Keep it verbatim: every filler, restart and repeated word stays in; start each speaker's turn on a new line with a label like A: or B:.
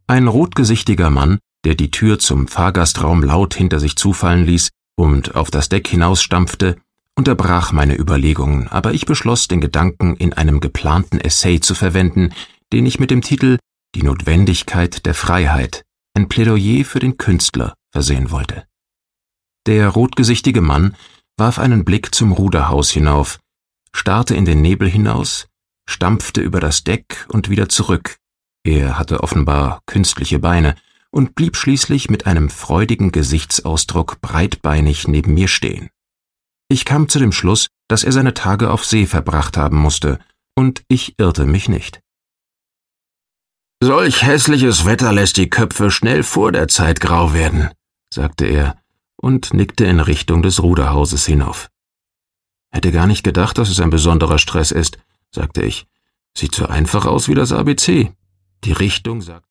A: Ein rotgesichtiger Mann, der die Tür zum Fahrgastraum laut hinter sich zufallen ließ und auf das Deck hinausstampfte, unterbrach meine Überlegungen, aber ich beschloss, den Gedanken in einem geplanten Essay zu verwenden, den ich mit dem Titel »Die Notwendigkeit der Freiheit, ein Plädoyer für den Künstler« versehen wollte. Der rotgesichtige Mann warf einen Blick zum Ruderhaus hinauf, starrte in den Nebel hinaus, stampfte über das Deck und wieder zurück, er hatte offenbar künstliche Beine, und blieb schließlich mit einem freudigen Gesichtsausdruck breitbeinig neben mir stehen. Ich kam zu dem Schluss, dass er seine Tage auf See verbracht haben musste, und ich irrte mich nicht. »Solch hässliches Wetter lässt die Köpfe schnell vor der Zeit grau werden«, sagte er und nickte in Richtung des Ruderhauses hinauf. »Hätte gar nicht gedacht, dass es ein besonderer Stress ist«, sagte ich. »Sieht so einfach aus wie das A B C. Die Richtung sagt...«